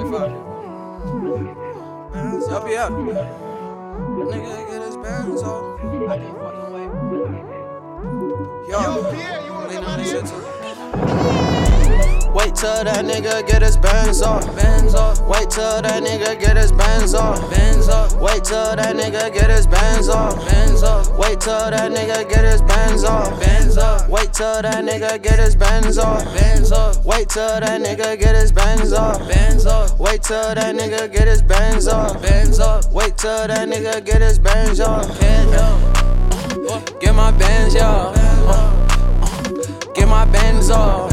Y'all be out. Nigga get his bands off. I can't fucking wait. Yo, Pierre, you wanna come out here? Wait till that nigga get his bands off. Wait till that nigga get his bands off. Wait till that nigga get his bands off. Wait till that nigga get his bands off. Wait till that nigga get his bands off. Wait till that nigga get his bands off. Wait till that nigga get his bands off. Wait till that nigga get his bands off. Get my bands, y'all. Get my bands off.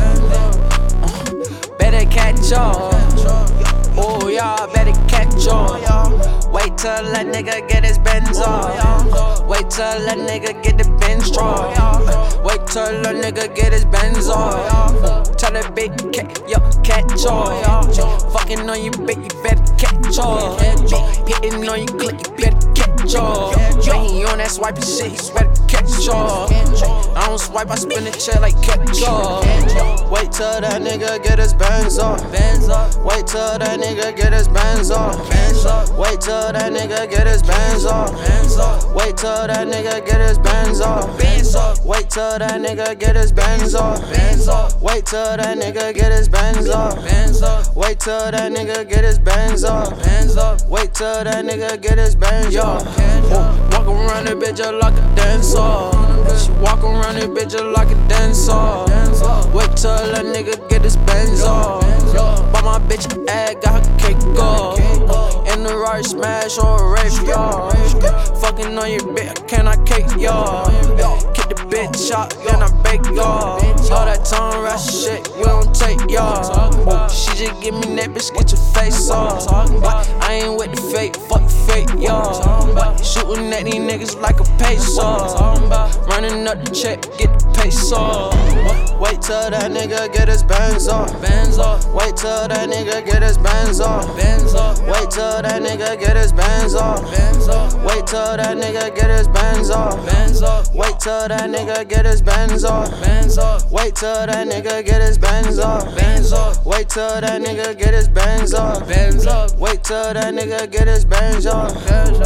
Better catch y'all. Oh, y'all better catch y'all. Wait till that nigga get his Benz off. Wait till that nigga get the Benz draw. Wait till that nigga get his Benz off. Tell that big cat, yo, catch y'all. Fucking on you, bitch, you better catch y'all. Hitting on you, click, you better catch y'all. He on that swiping shit, he better catch y'all. I don't swipe, I spin the chair like catch y'all. Wait till that nigga get his bands off. Wait till that nigga get his bands off. Wait till that nigga get his bands off. Wait till that nigga get his bands off. Wait till that nigga get his bands off. Wait till that nigga get his bands off. Wait till that nigga get his bands off. Wait till that nigga get his bands off. Walk around that bitch just like a dancer. She walk around that bitch just like a dancer. Wait till that nigga get his bands off. Bought my bitch an egg, got her cake off. In the right smash or rape, y'all. Fucking on your bitch, can I cake, y'all? Kick the bitch out, then I bake, y'all. All that tongue rush shit, we don't take, y'all. She just give me that bitch, get your face off. I ain't with the fake, fuck fake, y'all. Shooting at these niggas like a peso. Running up the check, get the peso. Wait till that nigga get his bands off. Wait till that nigga get his bands off. Wait till that nigga get his bands off. Wait till that nigga get his bands off. Wait till that nigga get his bands off. Wait till that nigga get his bands off. Wait till that nigga get his bands off. Wait till that nigga get his bands off.